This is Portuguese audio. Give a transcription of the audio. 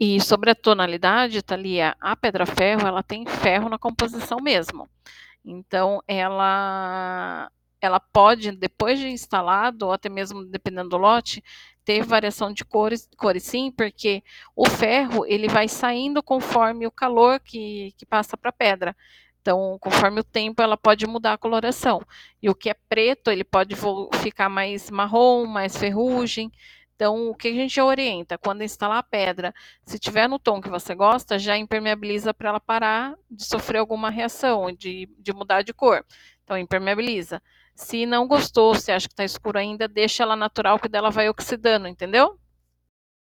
E sobre a tonalidade, Thalia, a pedra-ferro, ela tem ferro na composição mesmo. Então, ela pode, depois de instalado, ou até mesmo dependendo do lote, ter variação de cores sim, porque o ferro ele vai saindo conforme o calor que passa para a pedra. Então, conforme o tempo, ela pode mudar a coloração. E o que é preto, ele pode ficar mais marrom, mais ferrugem. Então, o que a gente orienta? Quando instalar a pedra, se tiver no tom que você gosta, já impermeabiliza para ela parar de sofrer alguma reação, de mudar de cor. Então, impermeabiliza. Se não gostou, se acha que está escuro ainda, deixa ela natural, que dela vai oxidando, entendeu?